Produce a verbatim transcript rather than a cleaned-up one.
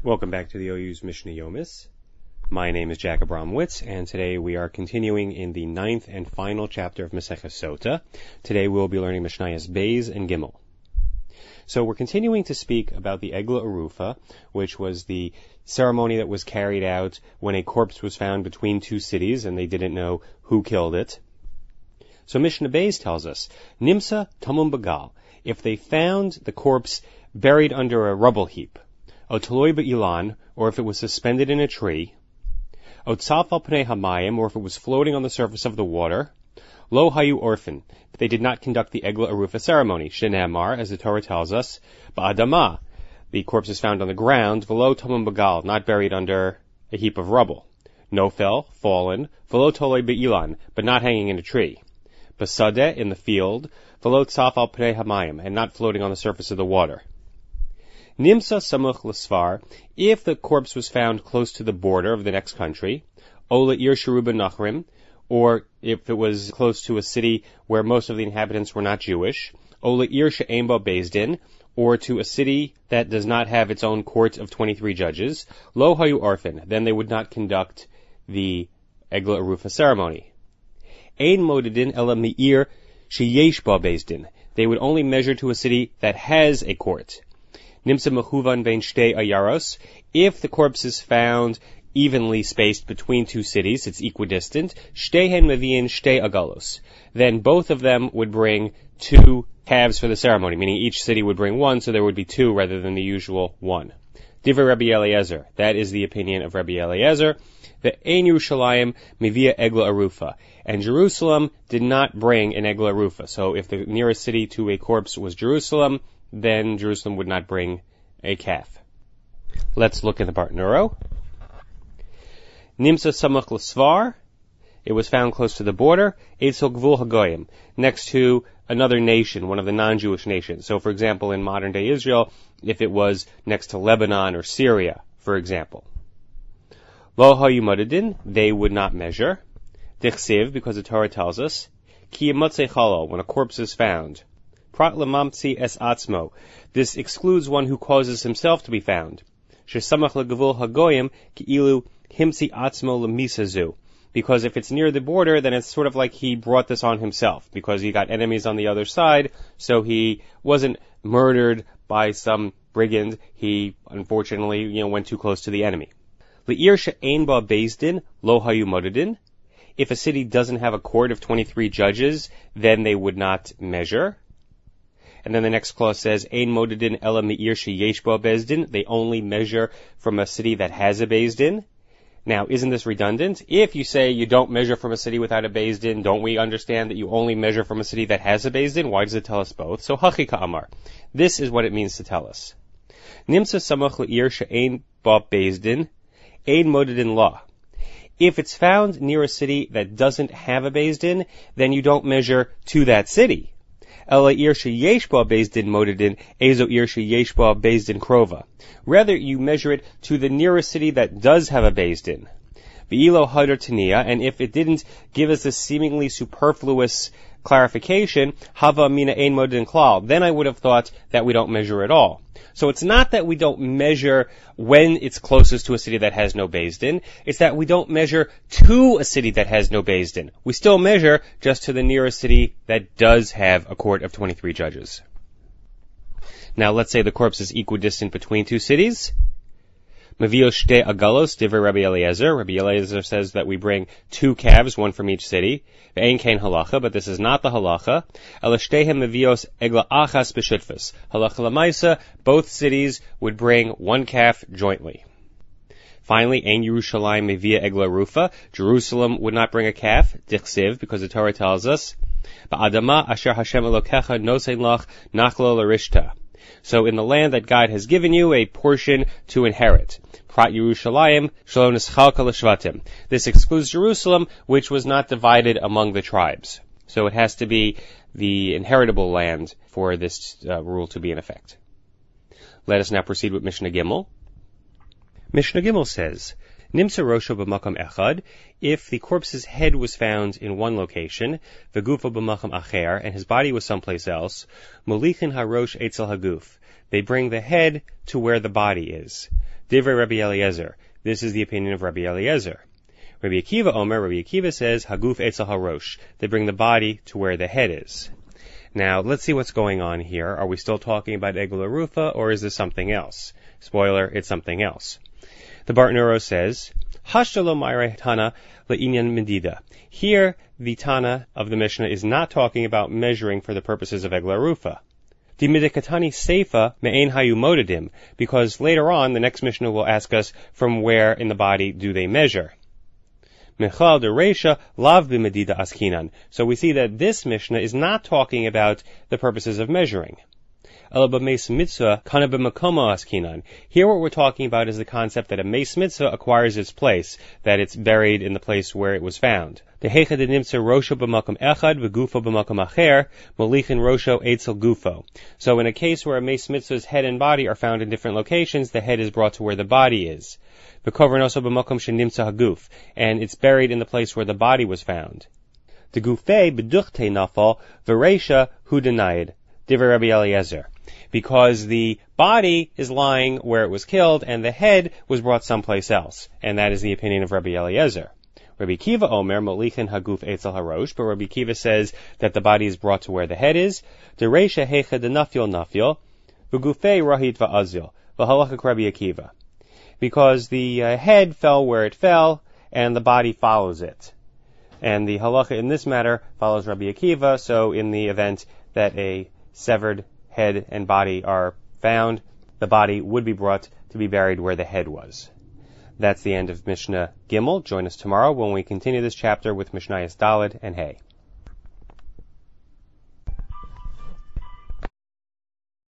Welcome back to the O U's Mishnah Yomis. My name is Jack Abramowitz, and today we are continuing in the ninth and final chapter of Maseches Sota. Today we'll be learning Mishnayos Beis and Gimel. So we're continuing to speak about the Egla Arufa, which was the ceremony that was carried out when a corpse was found between two cities and they didn't know who killed it. So Mishnah Beis tells us, Nimsa Tamum Bagal, if they found the corpse buried under a rubble heap, Otoloi Be'ilan, or if it was suspended in a tree, Otzaf al Pnei Hamayim, or if it was floating on the surface of the water, Lo Hayu Orphan, if they did not conduct the Egla Arufa ceremony, Shenamar, as the Torah tells us, Ba'adama, the corpse is found on the ground, Velo Tamum Bagal, not buried under a heap of rubble, Nofel, fallen, Velo Toloi Be'ilan, but not hanging in a tree, Basadeh, in the field, Velo Tzaf al Pnei Hamayim, and not floating on the surface of the water. Nimsa samuch l'svar, if the corpse was found close to the border of the next country, Ola ir sheruba nachrim, or if it was close to a city where most of the inhabitants were not Jewish, Ola ir she'ein ba beis din, or to a city that does not have its own court of twenty-three judges, Lo hayu orphan, then they would not conduct the Egla Arufa ceremony. Ein modedin ela mi'ir sheyesh ba beis din, they would only measure to a city that has a court. Nimsa mechuvan bein shtei ayaros, if the corpse is found evenly spaced between two cities, it's equidistant, shtehen meviin shtei agalos, then both of them would bring two calves for the ceremony, meaning each city would bring one, so there would be two rather than the usual one. Divrei Rabbi Eliezer, that is the opinion of Rabbi Eliezer, the Ein Yerushalayim mevia Egla Arufa, and Jerusalem did not bring an Egla Arufa, so if the nearest city to a corpse was Jerusalem, then Jerusalem would not bring a calf. Let's look at the Bartenura. Nimsa samach l'svar, it was found close to the border, Eitzel Gvul Hagoyim, next to another nation, one of the non-Jewish nations. So, for example, in modern-day Israel, if it was next to Lebanon or Syria, for example. Lo hayu madadin, they would not measure. Dichsiv, because the Torah tells us, Ki yematzei chalo, when a corpse is found. Prat lemamtzi es atzmo. This excludes one who causes himself to be found. Shesamach legavul hagoyim ki'ilu himtzi atzmo lemisazu. Because if it's near the border, then it's sort of like he brought this on himself, because he got enemies on the other side, so he wasn't murdered by some brigand. He, unfortunately, you know, went too close to the enemy. Le'ir she'ein ba beis din lo hayu modedin. If a city doesn't have a court of twenty-three judges, then they would not measure. And then the next clause says, Ein modedin ela me'ir sheyesh ba beis din. They only measure from a city that has a beis din. Now, isn't this redundant? If you say you don't measure from a city without a beis din, don't we understand that you only measure from a city that has a beis din? Why does it tell us both? So, hachi ka'amar. This is what it means to tell us. Nimsa samach le'ir she'ein ba beis din, ein modedin la. If it's found near a city that doesn't have a beis din, then you don't measure to that city. Ela ir sheyesh ba beis din modedin, ezo ir sheyesh ba beis din krova. Rather, you measure it to the nearest city that does have a beis din. Ve'ilo hadar tania, and if it didn't give us this seemingly superfluous clarification, hava mina ein modedin klal, then I would have thought that we don't measure at all. So it's not that we don't measure when it's closest to a city that has no beis din, it's that we don't measure to a city that has no beis din. We still measure just to the nearest city that does have a court of twenty-three judges. Now let's say the corpse is equidistant between two cities. Mavio shte agalos, divrei Rabbi Eliezer. Rabbi Eliezer says that we bring two calves, one from each city. Ve'ein kain halacha, but this is not the halacha. Ela shtehem mavios egla achas b'shutfus. Halacha l'maisa, both cities would bring one calf jointly. Finally, ein Yerushalayim mevia egla rufa. Jerusalem would not bring a calf, dichsiv, because the Torah tells us, ba'adama asher Hashem elokecha nosein lach nachlo l'rishta. So in the land that God has given you, a portion to inherit. Prat Yerushalayim, shelo nischalka l'shvatim. This excludes Jerusalem, which was not divided among the tribes. So it has to be the inheritable land for this uh, rule to be in effect. Let us now proceed with Mishnah Gimel. Mishnah Gimel says, Nimtza rosho b'makom echad, if the corpse's head was found in one location, v'gufo b'makom acher, and his body was someplace else, molichin harosh etzel haguf, they bring the head to where the body is. Divrei Rabbi Eliezer, this is the opinion of Rabbi Eliezer. Rabbi Akiva Omer, Rabbi Akiva says, haguf etzel harosh, they bring the body to where the head is. Now, let's see what's going on here. Are we still talking about Egel Arufa, or is this something else? Spoiler, it's something else. The Bartenura says, Hashtalo Maire Tana Le'inyan Medida. Here, the Tana of the Mishnah is not talking about measuring for the purposes of Egel Arufa. The Midikatani Seifa Me'ein Hayu Modedim, because later on, the next Mishnah will ask us from where in the body do they measure. Mechal de Reisha lav b'medida askinan. So we see that this Mishnah is not talking about the purposes of measuring. Ela b'meis mitzvah kana b'makomo askinan. Here what we're talking about is the concept that a meis mitzvah acquires its place, that it's buried in the place where it was found. Dehecha de nimtza rosho b'makom echad v'gufo b'makom acher molichin rosho etzel gufo. So in a case where a meis mitzvah's head and body are found in different locations, the head is brought to where the body is. And it's buried in the place where the body was found. The gufei beduchte nafal v'reisha hu denied, divrei Rabbi Eliezer, because the body is lying where it was killed and the head was brought someplace else, and that is the opinion of Rabbi Eliezer. Rabbi Kiva Omer molichin haguf etzel harosh, but Rabbi Kiva says that the body is brought to where the head is. The reisha hecha de nafil nafil v'gufei rahit va'azil v'halachak Rabbi Akiva. Because the uh, head fell where it fell, and the body follows it. And the halacha in this matter follows Rabbi Akiva, so in the event that a severed head and body are found, the body would be brought to be buried where the head was. That's the end of Mishnah Gimel. Join us tomorrow when we continue this chapter with Mishnayos Daled and Hey.